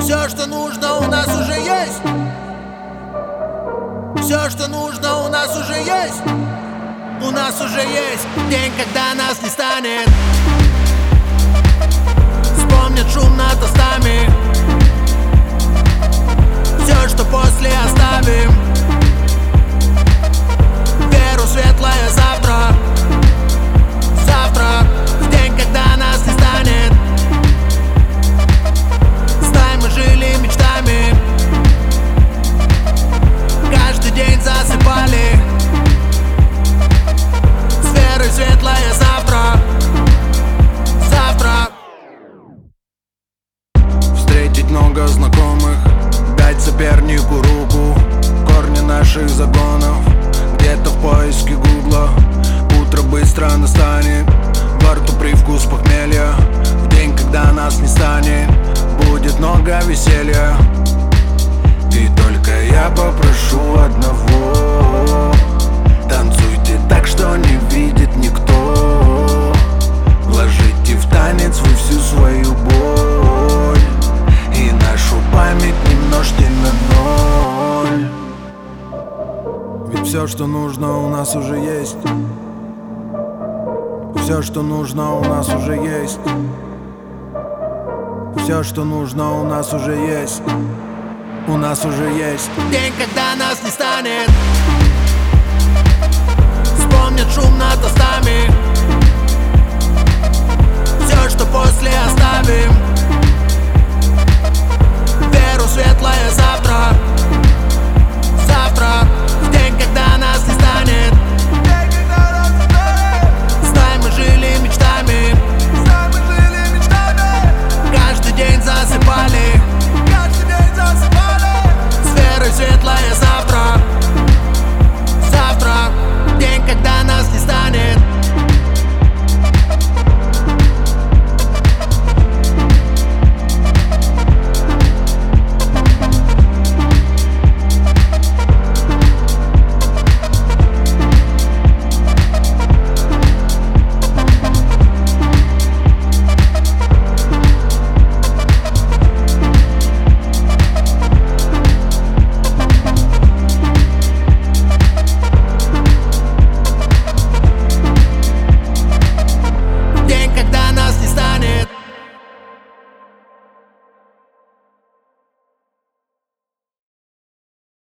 Все, что нужно, у нас уже есть. Все, что нужно, у нас уже есть. У нас уже есть день, когда нас не станет. Вспомнят шум над тостами. Все, что после, оставим. Веру в светлое завтра. Завтра, в день, когда нас не станет. Знай, мы жили мечтами. Каждый день засыпали. С верой в светлое завтра. Завтра. Встретить много знакомых, дать сопернику руку. Корни наших загонов где-то в поиске гугла. Утро быстро настанет, во рту привкус похмелья. В день, когда нас не станет, будет много веселья. И только я попрошу одного: танцуйте так, что не видит никто. Вложите в танец вы всю свою боль, и нашу память не множьте на ноль. Ведь все, что нужно, у нас уже есть. Все, что нужно, у нас уже есть. Все, что нужно, у нас уже есть. У нас уже есть день, когда нас не станет. Вспомнят шум над тостами. Все, что после, оставим.